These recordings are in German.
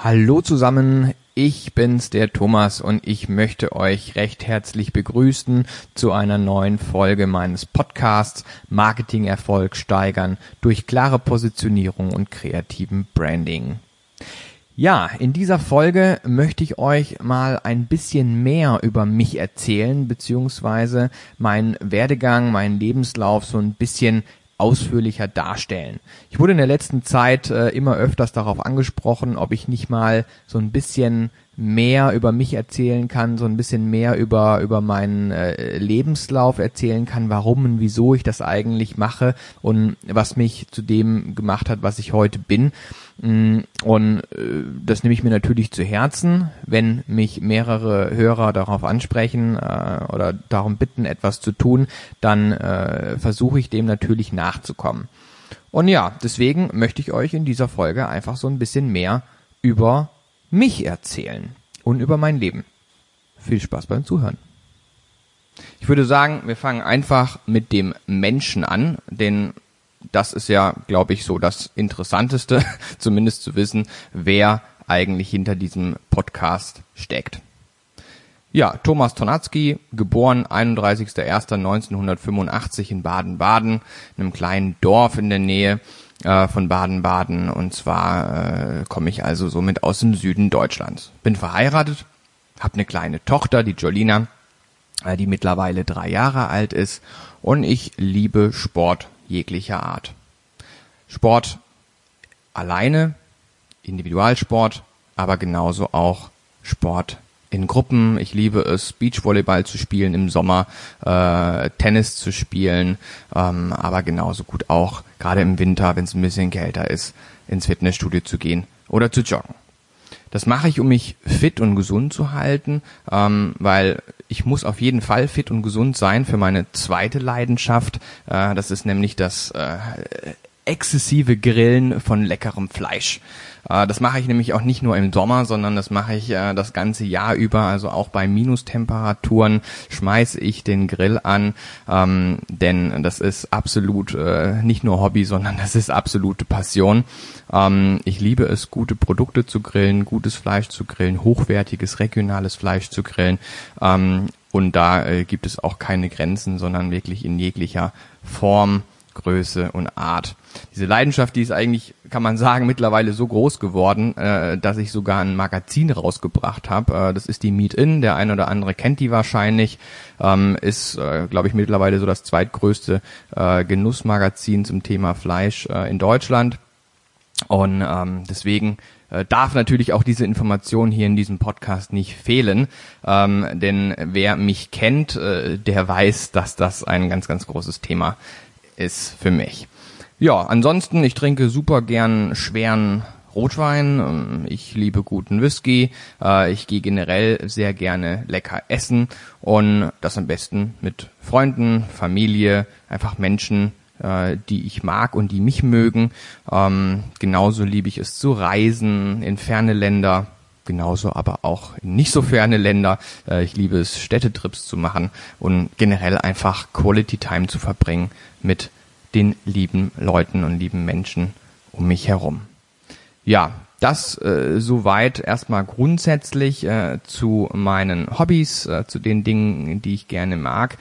Hallo zusammen, ich bin's, der Thomas, und ich möchte euch recht herzlich begrüßen zu einer neuen Folge meines Podcasts Marketingerfolg steigern durch klare Positionierung und kreativen Branding. Ja, in dieser Folge möchte ich euch mal ein bisschen mehr über mich erzählen, beziehungsweise meinen Werdegang, meinen Lebenslauf so ein bisschen ausführlicher darstellen. Ich wurde in der letzten Zeit immer öfters darauf angesprochen, ob ich nicht mal so ein bisschen mehr über mich erzählen kann, so ein bisschen mehr über meinen Lebenslauf erzählen kann, warum und wieso ich das eigentlich mache und was mich zu dem gemacht hat, was ich heute bin. Und das nehme ich mir natürlich zu Herzen, wenn mich mehrere Hörer darauf ansprechen oder darum bitten, etwas zu tun, dann versuche ich dem natürlich nachzukommen. Und ja, deswegen möchte ich euch in dieser Folge einfach so ein bisschen mehr über mich erzählen und über mein Leben. Viel Spaß beim Zuhören. Ich würde sagen, wir fangen einfach mit dem Menschen an, denn das ist ja, glaube ich, so das Interessanteste, zumindest zu wissen, wer eigentlich hinter diesem Podcast steckt. Ja, Thomas Tornadzki, geboren 31.01.1985 in Baden-Baden, einem kleinen Dorf in der Nähe von Baden-Baden, und zwar komme ich also somit aus dem Süden Deutschlands. Bin verheiratet, habe eine kleine Tochter, die Jolina, die mittlerweile 3 Jahre alt ist, und ich liebe Sport jeglicher Art. Sport alleine, Individualsport, aber genauso auch Sport in Gruppen. Ich liebe es, Beachvolleyball zu spielen im Sommer, Tennis zu spielen, aber genauso gut auch, gerade im Winter, wenn es ein bisschen kälter ist, ins Fitnessstudio zu gehen oder zu joggen. Das mache ich, um mich fit und gesund zu halten, weil ich muss auf jeden Fall fit und gesund sein für meine zweite Leidenschaft. Das ist nämlich das exzessive Grillen von leckerem Fleisch. Das mache ich nämlich auch nicht nur im Sommer, sondern das mache ich das ganze Jahr über. Also auch bei Minustemperaturen schmeiße ich den Grill an, denn das ist absolut nicht nur Hobby, sondern das ist absolute Passion. Ich liebe es, gute Produkte zu grillen, gutes Fleisch zu grillen, hochwertiges, regionales Fleisch zu grillen. Und da gibt es auch keine Grenzen, sondern wirklich in jeglicher Form, Größe und Art. Diese Leidenschaft, die ist eigentlich, kann man sagen, mittlerweile so groß geworden, dass ich sogar ein Magazin rausgebracht habe. Das ist die Meat In, der ein oder andere kennt die wahrscheinlich, ist, glaube ich, mittlerweile so das zweitgrößte Genussmagazin zum Thema Fleisch in Deutschland. Und deswegen darf natürlich auch diese Information hier in diesem Podcast nicht fehlen, denn wer mich kennt, der weiß, dass das ein ganz, ganz großes Thema ist für mich. Ja, ansonsten, ich trinke super gern schweren Rotwein, ich liebe guten Whisky, ich gehe generell sehr gerne lecker essen und das am besten mit Freunden, Familie, einfach Menschen, die ich mag und die mich mögen. Genauso liebe ich es zu reisen in ferne Länder, genauso aber auch in nicht so ferne Länder. Ich liebe es, Städtetrips zu machen und generell einfach Quality Time zu verbringen mit den lieben Leuten und lieben Menschen um mich herum. Ja, das soweit erstmal grundsätzlich zu meinen Hobbys, zu den Dingen, die ich gerne mag.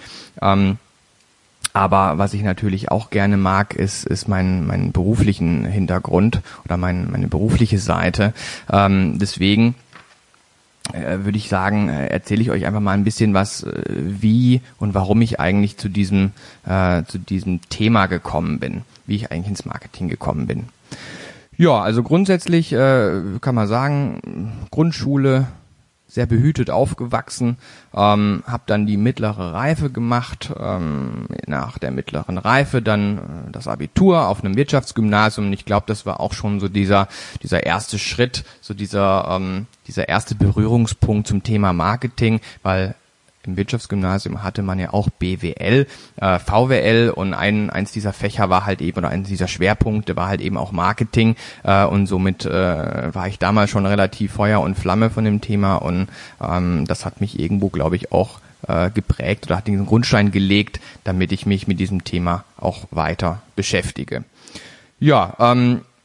Aber was ich natürlich auch gerne mag, ist mein beruflichen Hintergrund oder meine berufliche Seite. Deswegen würde ich sagen, erzähle ich euch einfach mal ein bisschen was, wie und warum ich eigentlich zu diesem Thema gekommen bin, wie ich eigentlich ins Marketing gekommen bin. Ja, also grundsätzlich kann man sagen, Grundschule, sehr behütet aufgewachsen, habe dann die mittlere Reife gemacht, nach der mittleren Reife dann das Abitur auf einem Wirtschaftsgymnasium. Und ich glaube, das war auch schon so dieser erste Schritt, so dieser erste Berührungspunkt zum Thema Marketing, weil im Wirtschaftsgymnasium hatte man ja auch BWL, VWL, und eins dieser Fächer war halt eben, oder eins dieser Schwerpunkte war halt eben auch Marketing, und somit war ich damals schon relativ Feuer und Flamme von dem Thema, und das hat mich irgendwo, glaube ich, auch geprägt oder hat diesen Grundstein gelegt, damit ich mich mit diesem Thema auch weiter beschäftige. Ja,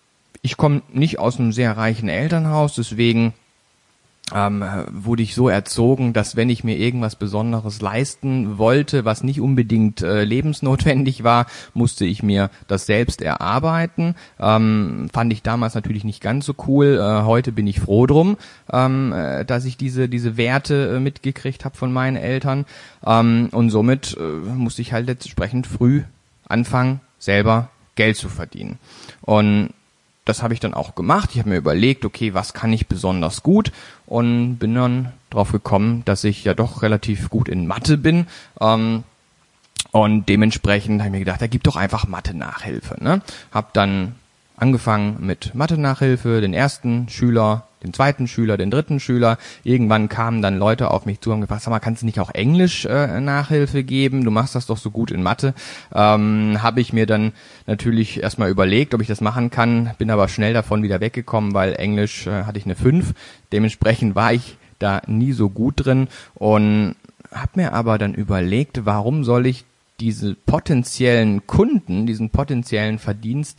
Ich komme nicht aus einem sehr reichen Elternhaus, deswegen wurde ich so erzogen, dass wenn ich mir irgendwas Besonderes leisten wollte, was nicht unbedingt lebensnotwendig war, musste ich mir das selbst erarbeiten. Fand ich damals natürlich nicht ganz so cool. Heute bin ich froh drum, dass ich diese Werte mitgekriegt habe von meinen Eltern. Und somit musste ich halt entsprechend früh anfangen, selber Geld zu verdienen. Und das habe ich dann auch gemacht. Ich habe mir überlegt, okay, was kann ich besonders gut? Und bin dann drauf gekommen, dass ich ja doch relativ gut in Mathe bin. Und dementsprechend habe ich mir gedacht, da gibt doch einfach Mathe-Nachhilfe. Ne? Hab dann angefangen mit Mathe-Nachhilfe, den ersten Schüler, den zweiten Schüler, den dritten Schüler. Irgendwann kamen dann Leute auf mich zu und haben gefragt, sag mal, kannst du nicht auch Englisch Nachhilfe geben? Du machst das doch so gut in Mathe. Habe ich mir dann natürlich erstmal überlegt, ob ich das machen kann, bin aber schnell davon wieder weggekommen, weil Englisch hatte ich eine 5. Dementsprechend war ich da nie so gut drin und habe mir aber dann überlegt, warum soll ich diese potenziellen Kunden, diesen potenziellen Verdienst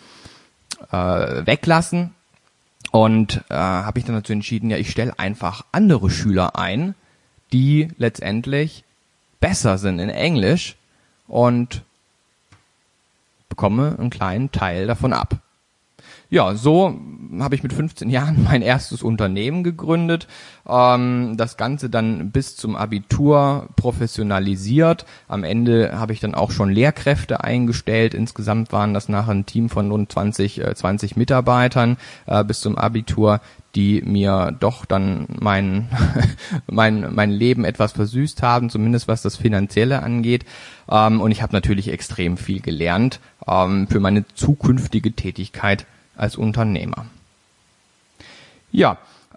weglassen? Und habe ich dann dazu entschieden, ja, ich stelle einfach andere Schüler ein, die letztendlich besser sind in Englisch und bekomme einen kleinen Teil davon ab. Ja, so habe ich mit 15 Jahren mein erstes Unternehmen gegründet, das Ganze dann bis zum Abitur professionalisiert. Am Ende habe ich dann auch schon Lehrkräfte eingestellt. Insgesamt waren das nachher ein Team von rund 20 Mitarbeitern bis zum Abitur, die mir doch dann mein Leben etwas versüßt haben, zumindest was das Finanzielle angeht. Und ich habe natürlich extrem viel gelernt für meine zukünftige Tätigkeit als Unternehmer. Ja,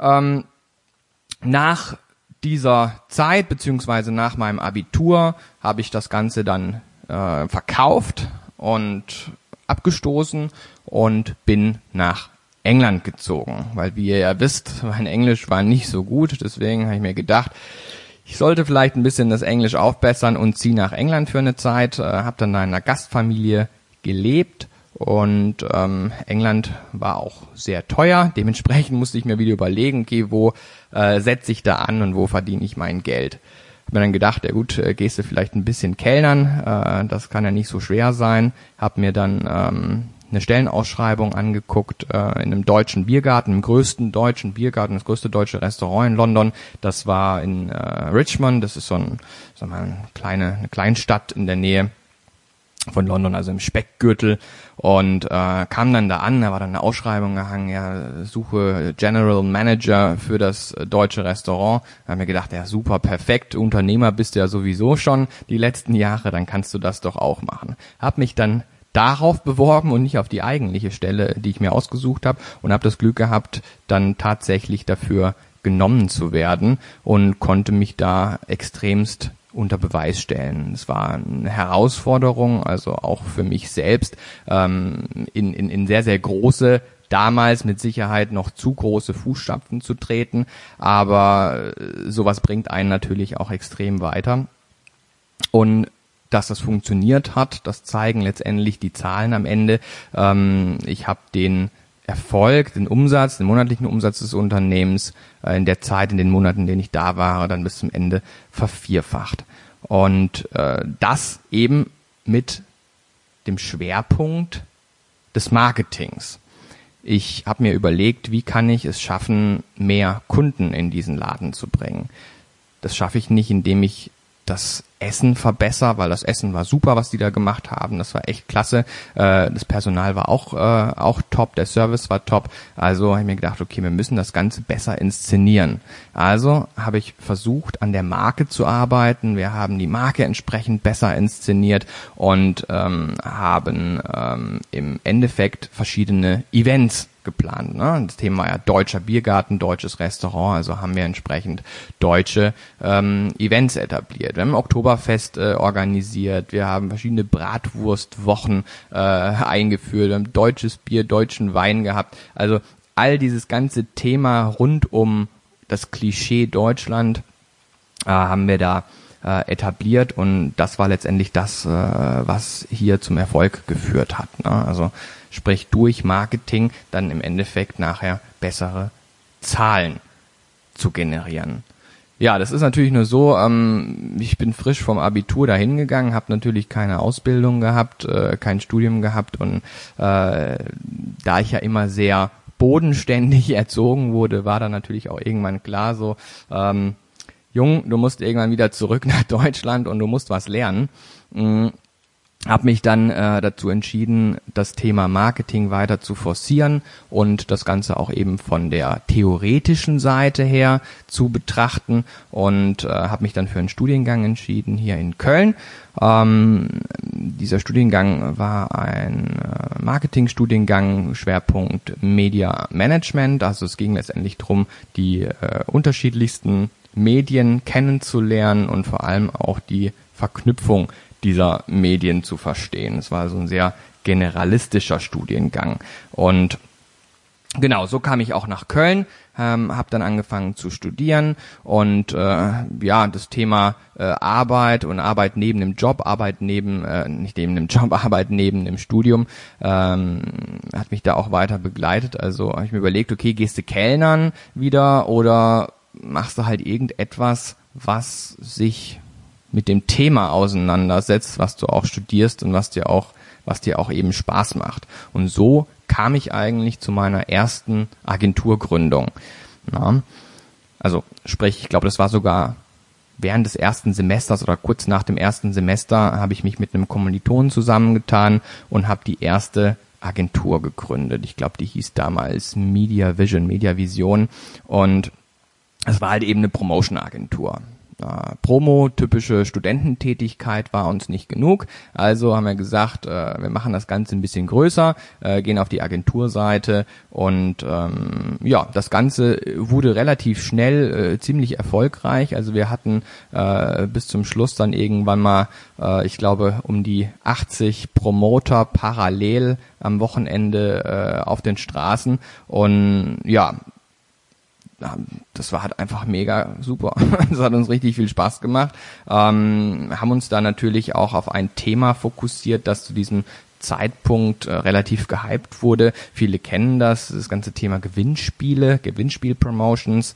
nach dieser Zeit beziehungsweise nach meinem Abitur habe ich das Ganze dann verkauft und abgestoßen und bin nach England gezogen, weil wie ihr ja wisst, mein Englisch war nicht so gut, deswegen habe ich mir gedacht, ich sollte vielleicht ein bisschen das Englisch aufbessern und ziehe nach England für eine Zeit, habe dann in einer Gastfamilie gelebt. Und England war auch sehr teuer. Dementsprechend musste ich mir wieder überlegen, okay, wo setze ich da an und wo verdiene ich mein Geld. Hab mir dann gedacht, ja gut, gehst du vielleicht ein bisschen kellnern, das kann ja nicht so schwer sein. Hab mir dann eine Stellenausschreibung angeguckt in einem deutschen Biergarten, im größten deutschen Biergarten, das größte deutsche Restaurant in London. Das war in Richmond, das ist so eine Kleinstadt in der Nähe von London, also im Speckgürtel, und kam dann da an, da war dann eine Ausschreibung gehangen, ja, suche General Manager für das deutsche Restaurant. Da haben wir gedacht, ja super, perfekt, Unternehmer bist du ja sowieso schon die letzten Jahre, dann kannst du das doch auch machen. Hab mich dann darauf beworben und nicht auf die eigentliche Stelle, die ich mir ausgesucht habe, und habe das Glück gehabt, dann tatsächlich dafür genommen zu werden und konnte mich da extremst unter Beweis stellen. Es war eine Herausforderung, also auch für mich selbst, in sehr, sehr große, damals mit Sicherheit noch zu große Fußstapfen zu treten, aber sowas bringt einen natürlich auch extrem weiter. Und dass das funktioniert hat, das zeigen letztendlich die Zahlen am Ende. Ich habe den Erfolg, den Umsatz, den monatlichen Umsatz des Unternehmens in der Zeit, in den Monaten, in denen ich da war, dann bis zum Ende vervierfacht. Und das eben mit dem Schwerpunkt des Marketings. Ich habe mir überlegt, wie kann ich es schaffen, mehr Kunden in diesen Laden zu bringen. Das schaffe ich nicht, indem ich das Essen verbessere, weil das Essen war super, was die da gemacht haben. Das war echt klasse. Das Personal war auch top, der Service war top. Also habe ich mir gedacht, okay, wir müssen das Ganze besser inszenieren. Also habe ich versucht, an der Marke zu arbeiten. Wir haben die Marke entsprechend besser inszeniert und haben im Endeffekt verschiedene Events geplant. Ne? Das Thema war ja deutscher Biergarten, deutsches Restaurant, also haben wir entsprechend deutsche Events etabliert. Wir haben Oktoberfest organisiert, wir haben verschiedene Bratwurstwochen eingeführt, wir haben deutsches Bier, deutschen Wein gehabt. Also all dieses ganze Thema rund um das Klischee Deutschland haben wir da etabliert, und das war letztendlich das, was hier zum Erfolg geführt hat. Ne? Also sprich durch Marketing dann im Endeffekt nachher bessere Zahlen zu generieren. Ja, das ist natürlich nur so, ich bin frisch vom Abitur dahin gegangen, habe natürlich keine Ausbildung gehabt, kein Studium gehabt und da ich ja immer sehr bodenständig erzogen wurde, war dann natürlich auch irgendwann klar so, Jung, du musst irgendwann wieder zurück nach Deutschland und du musst was lernen. Habe mich dann dazu entschieden, das Thema Marketing weiter zu forcieren und das Ganze auch eben von der theoretischen Seite her zu betrachten und habe mich dann für einen Studiengang entschieden hier in Köln. Dieser Studiengang war ein Marketingstudiengang, Schwerpunkt Media Management. Also es ging letztendlich darum, die unterschiedlichsten Medien kennenzulernen und vor allem auch die Verknüpfung dieser Medien zu verstehen. Es war also ein sehr generalistischer Studiengang. Und genau, so kam ich auch nach Köln, habe dann angefangen zu studieren und das Thema Arbeit und Arbeit neben dem Job, Arbeit neben dem Studium hat mich da auch weiter begleitet. Also habe ich mir überlegt, okay, gehst du Kellnern wieder oder machst du halt irgendetwas, was sich mit dem Thema auseinandersetzt, was du auch studierst und was dir auch eben Spaß macht. Und so kam ich eigentlich zu meiner ersten Agenturgründung. Ja, also sprich, ich glaube, das war sogar während des ersten Semesters oder kurz nach dem ersten Semester habe ich mich mit einem Kommilitonen zusammengetan und habe die erste Agentur gegründet. Ich glaube, die hieß damals Media Vision und es war halt eben eine Promotion-Agentur. Promo, typische Studententätigkeit war uns nicht genug, also haben wir gesagt, wir machen das Ganze ein bisschen größer, gehen auf die Agenturseite und das Ganze wurde relativ schnell ziemlich erfolgreich, also wir hatten bis zum Schluss dann irgendwann mal, ich glaube, um die 80 Promoter parallel am Wochenende auf den Straßen und ja, das war halt einfach mega super. Das hat uns richtig viel Spaß gemacht. Haben uns da natürlich auch auf ein Thema fokussiert, das zu diesem Zeitpunkt relativ gehypt wurde. Viele kennen das ganze Thema Gewinnspiel-Promotions.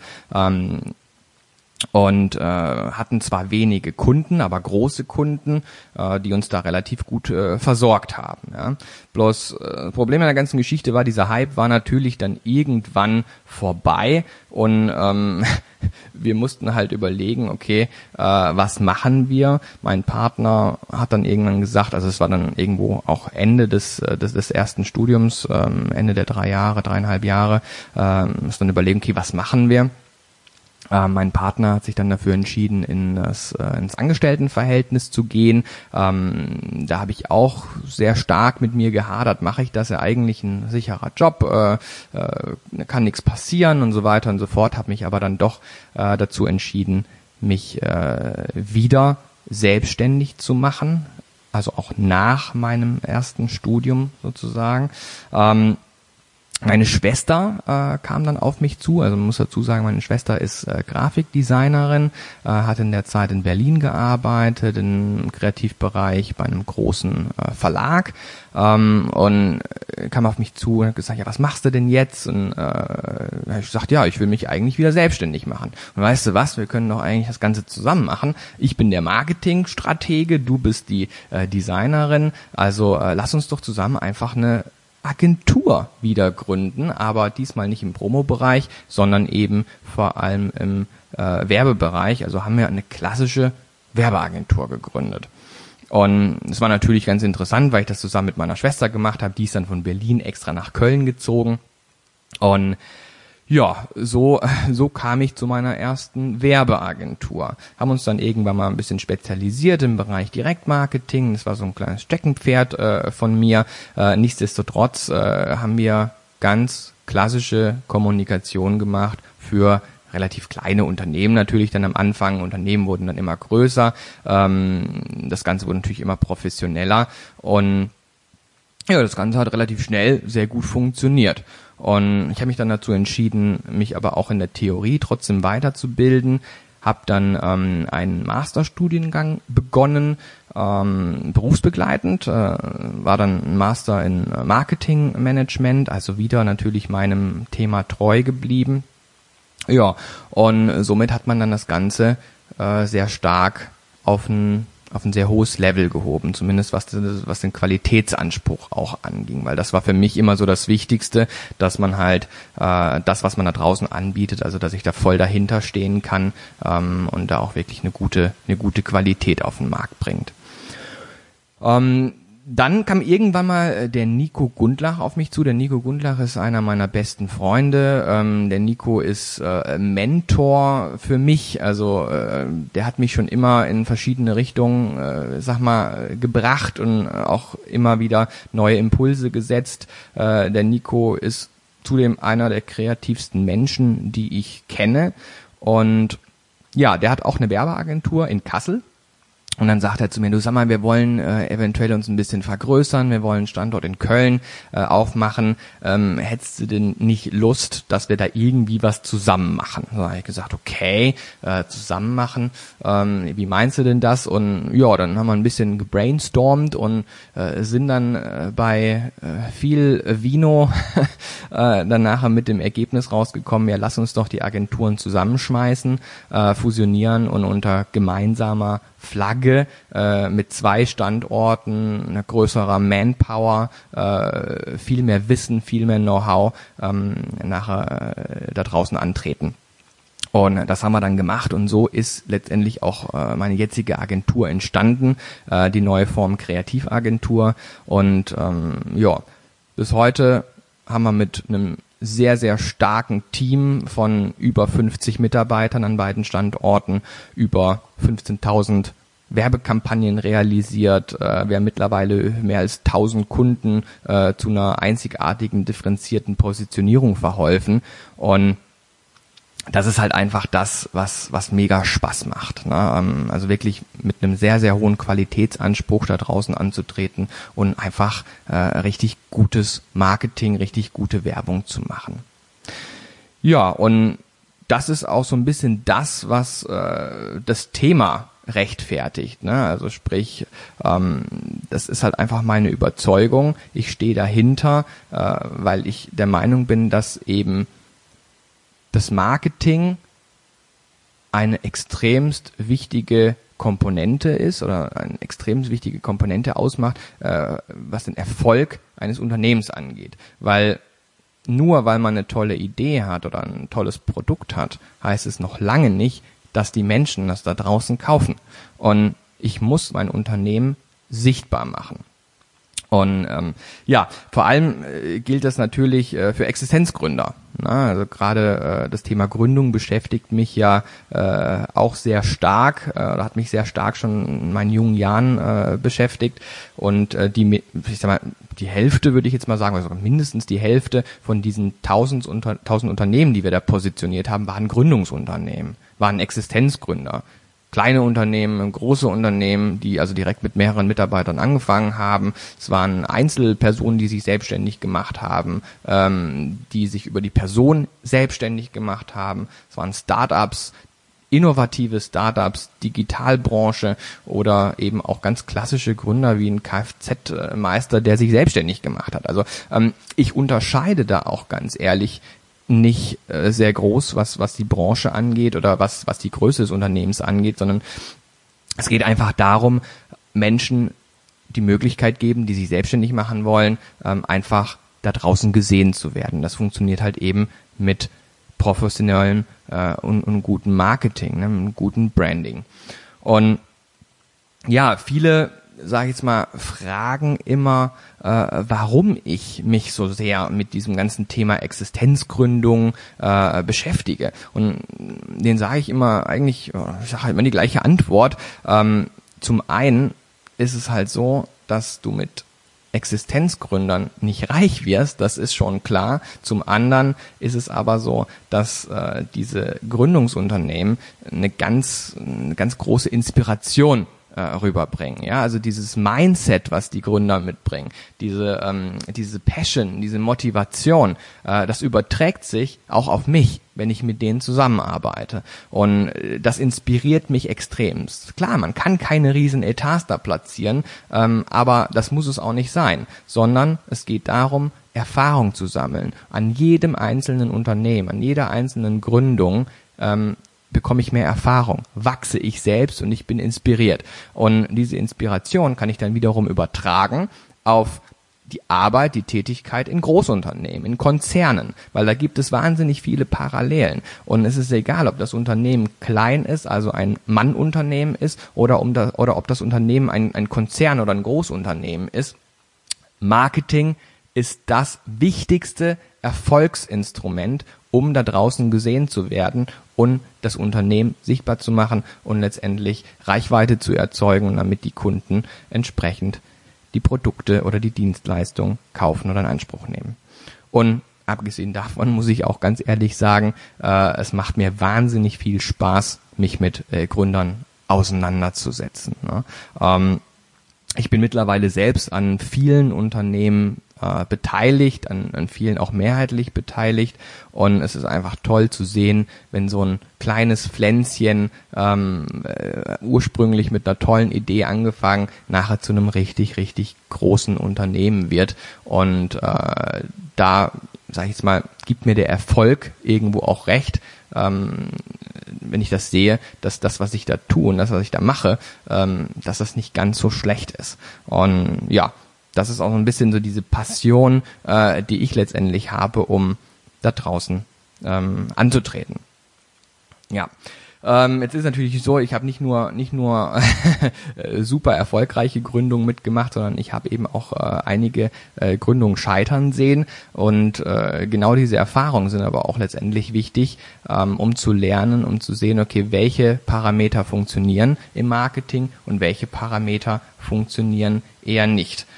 Und hatten zwar wenige Kunden, aber große Kunden, die uns da relativ gut versorgt haben. Ja. Bloß Problem an der ganzen Geschichte war, dieser Hype war natürlich dann irgendwann vorbei und wir mussten halt überlegen, okay, was machen wir? Mein Partner hat dann irgendwann gesagt, also es war dann irgendwo auch Ende des ersten Studiums, Ende der 3,5 Jahre, mussten dann überlegen, okay, was machen wir? Mein Partner hat sich dann dafür entschieden, ins Angestelltenverhältnis zu gehen. Da habe ich auch sehr stark mit mir gehadert. Mache ich das? Ja eigentlich ein sicherer Job, kann nichts passieren und so weiter und so fort. Habe mich aber dann doch dazu entschieden, mich wieder selbstständig zu machen. Also auch nach meinem ersten Studium sozusagen. Meine Schwester kam dann auf mich zu, also man muss dazu sagen, meine Schwester ist Grafikdesignerin, hat in der Zeit in Berlin gearbeitet, im Kreativbereich bei einem großen Verlag und kam auf mich zu und hat gesagt, ja, was machst du denn jetzt? Und ich sagte, ja, ich will mich eigentlich wieder selbstständig machen. Und weißt du was, wir können doch eigentlich das Ganze zusammen machen. Ich bin der Marketingstratege, du bist die Designerin, also lass uns doch zusammen einfach eine Agentur wieder gründen, aber diesmal nicht im Promo-Bereich, sondern eben vor allem im Werbebereich. Also haben wir eine klassische Werbeagentur gegründet. Und es war natürlich ganz interessant, weil ich das zusammen mit meiner Schwester gemacht habe. Die ist dann von Berlin extra nach Köln gezogen. Und ja, so kam ich zu meiner ersten Werbeagentur. Haben uns dann irgendwann mal ein bisschen spezialisiert im Bereich Direktmarketing. Das war so ein kleines Steckenpferd von mir. Nichtsdestotrotz haben wir ganz klassische Kommunikation gemacht für relativ kleine Unternehmen natürlich dann am Anfang. Unternehmen wurden dann immer größer. Das Ganze wurde natürlich immer professioneller. Und ja, das Ganze hat relativ schnell sehr gut funktioniert. Und ich habe mich dann dazu entschieden, mich aber auch in der Theorie trotzdem weiterzubilden, habe dann einen Masterstudiengang begonnen berufsbegleitend, war dann ein Master in Marketingmanagement, also wieder natürlich meinem Thema treu geblieben. Ja, und somit hat man dann das Ganze sehr stark auf ein sehr hohes Level gehoben, zumindest was den Qualitätsanspruch auch anging, weil das war für mich immer so das Wichtigste, dass man halt das, was man da draußen anbietet, also dass ich da voll dahinter stehen kann und da auch wirklich eine gute Qualität auf den Markt bringt. Dann kam irgendwann mal der Nico Gundlach auf mich zu. Der Nico Gundlach ist einer meiner besten Freunde. Der Nico ist Mentor für mich. Also der hat mich schon immer in verschiedene Richtungen, gebracht und auch immer wieder neue Impulse gesetzt. Der Nico ist zudem einer der kreativsten Menschen, die ich kenne. Und ja, der hat auch eine Werbeagentur in Kassel. Und dann sagt er zu mir, du sag mal, wir wollen eventuell uns ein bisschen vergrößern, wir wollen einen Standort in Köln aufmachen. Hättest du denn nicht Lust, dass wir da irgendwie was zusammen machen? So habe ich gesagt, okay, zusammen machen. Wie meinst du denn das? Und ja, dann haben wir ein bisschen gebrainstormt und sind dann bei viel Vino dann nachher mit dem Ergebnis rausgekommen, ja, lass uns doch die Agenturen zusammenschmeißen, fusionieren und unter gemeinsamer Flagge mit 2 Standorten, einer größerer Manpower, viel mehr Wissen, viel mehr Know-how nachher da draußen antreten. Und das haben wir dann gemacht und so ist letztendlich auch meine jetzige Agentur entstanden, die neue Form Kreativagentur. Und bis heute haben wir mit einem sehr, sehr starken Team von über 50 Mitarbeitern an beiden Standorten, über 15.000 Werbekampagnen realisiert. Wir haben mittlerweile mehr als 1.000 Kunden zu einer einzigartigen, differenzierten Positionierung verholfen. Und das ist halt einfach das, was mega Spaß macht, ne? Also wirklich mit einem sehr, sehr hohen Qualitätsanspruch da draußen anzutreten und einfach richtig gutes Marketing, richtig gute Werbung zu machen. Ja, und das ist auch so ein bisschen das, was das Thema rechtfertigt, ne? Also sprich, das ist halt einfach meine Überzeugung. Ich stehe dahinter, weil ich der Meinung bin, dass eben das Marketing eine extremst wichtige Komponente ist oder eine extrem wichtige Komponente ausmacht, was den Erfolg eines Unternehmens angeht. Weil nur weil man eine tolle Idee hat oder ein tolles Produkt hat, heißt es noch lange nicht, dass die Menschen das da draußen kaufen. Und ich muss mein Unternehmen sichtbar machen. Und vor allem gilt das natürlich für Existenzgründer. Na, also gerade das Thema Gründung beschäftigt mich ja auch sehr stark, hat mich sehr stark schon in meinen jungen Jahren beschäftigt. Und die Hälfte, würde ich jetzt mal sagen, also mindestens die Hälfte von diesen 1000 Unternehmen, die wir da positioniert haben, waren Gründungsunternehmen, waren Existenzgründer. Kleine Unternehmen, große Unternehmen, die also direkt mit mehreren Mitarbeitern angefangen haben. Es waren Einzelpersonen, die sich selbstständig gemacht haben, die sich über die Person selbstständig gemacht haben. Es waren Startups, innovative Startups, Digitalbranche oder eben auch ganz klassische Gründer wie ein Kfz-Meister, der sich selbstständig gemacht hat. Also ich unterscheide da auch ganz ehrlich nicht sehr groß, was die Branche angeht oder was die Größe des Unternehmens angeht, sondern es geht einfach darum, Menschen die Möglichkeit geben, die sich selbstständig machen wollen, einfach da draußen gesehen zu werden. Das funktioniert halt eben mit professionellem und gutem Marketing, ne, mit gutem Branding. Und ja, viele, sage ich jetzt mal, fragen immer, warum ich mich so sehr mit diesem ganzen Thema Existenzgründung beschäftige. Und denen sage ich immer ich sage halt immer die gleiche Antwort. Zum einen ist es halt so, dass du mit Existenzgründern nicht reich wirst, das ist schon klar. Zum anderen ist es aber so, dass diese Gründungsunternehmen eine ganz große Inspiration rüberbringen. Ja, also dieses Mindset, was die Gründer mitbringen, diese Passion, diese Motivation, das überträgt sich auch auf mich, wenn ich mit denen zusammenarbeite. Und das inspiriert mich extremst. Klar, man kann keine riesen Etats da platzieren, aber das muss es auch nicht sein, sondern es geht darum, Erfahrung zu sammeln. An jedem einzelnen Unternehmen, an jeder einzelnen Gründung bekomme ich mehr Erfahrung, wachse ich selbst und ich bin inspiriert. Und diese Inspiration kann ich dann wiederum übertragen auf die Arbeit, die Tätigkeit in Großunternehmen, in Konzernen, weil da gibt es wahnsinnig viele Parallelen. Und es ist egal, ob das Unternehmen klein ist, also ein Mannunternehmen ist, oder ob das Unternehmen ein Konzern oder ein Großunternehmen ist. Marketing ist das wichtigste Erfolgsinstrument, um da draußen gesehen zu werden und das Unternehmen sichtbar zu machen und letztendlich Reichweite zu erzeugen, damit die Kunden entsprechend die Produkte oder die Dienstleistung kaufen oder in Anspruch nehmen. Und abgesehen davon muss ich auch ganz ehrlich sagen, es macht mir wahnsinnig viel Spaß, mich mit Gründern auseinanderzusetzen. Ne? Ich bin mittlerweile selbst an vielen Unternehmen beteiligt, an vielen auch mehrheitlich beteiligt, und es ist einfach toll zu sehen, wenn so ein kleines Pflänzchen ursprünglich mit einer tollen Idee angefangen, nachher zu einem richtig, richtig großen Unternehmen wird. Und da, sage ich jetzt mal, gibt mir der Erfolg irgendwo auch recht, wenn ich das sehe, dass das, was ich da tue und das, was ich da mache, dass das nicht ganz so schlecht ist. Und ja, das ist auch so ein bisschen so diese Passion, die ich letztendlich habe, um da draußen anzutreten. Ja, jetzt ist natürlich so, ich habe nicht nur super erfolgreiche Gründungen mitgemacht, sondern ich habe eben auch einige Gründungen scheitern sehen, und genau diese Erfahrungen sind aber auch letztendlich wichtig, um zu lernen, um zu sehen, okay, welche Parameter funktionieren im Marketing und welche Parameter funktionieren eher nicht.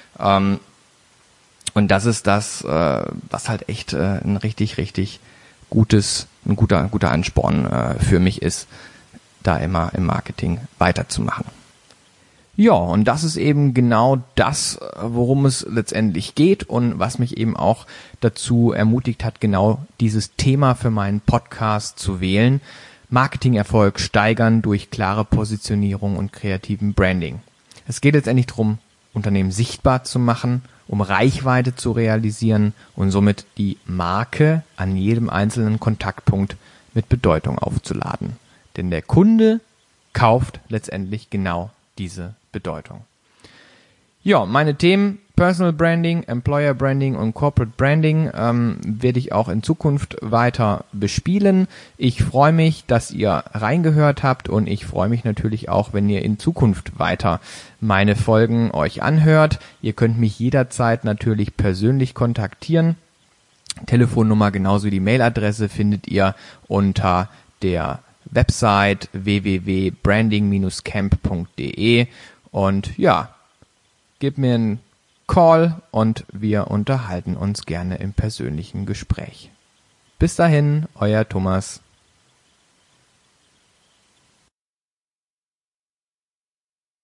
Und das ist das, was halt echt ein richtig, richtig ein guter Ansporn für mich ist, da immer im Marketing weiterzumachen. Ja, und das ist eben genau das, worum es letztendlich geht und was mich eben auch dazu ermutigt hat, genau dieses Thema für meinen Podcast zu wählen. Marketingerfolg steigern durch klare Positionierung und kreativen Branding. Es geht letztendlich darum, Unternehmen sichtbar zu machen, um Reichweite zu realisieren und somit die Marke an jedem einzelnen Kontaktpunkt mit Bedeutung aufzuladen. Denn der Kunde kauft letztendlich genau diese Bedeutung. Ja, meine Themen Personal Branding, Employer Branding und Corporate Branding werde ich auch in Zukunft weiter bespielen. Ich freue mich, dass ihr reingehört habt, und ich freue mich natürlich auch, wenn ihr in Zukunft weiter meine Folgen euch anhört. Ihr könnt mich jederzeit natürlich persönlich kontaktieren. Telefonnummer genauso wie die Mailadresse findet ihr unter der Website www.branding-camp.de, und ja, gib mir einen Call und wir unterhalten uns gerne im persönlichen Gespräch. Bis dahin, euer Thomas.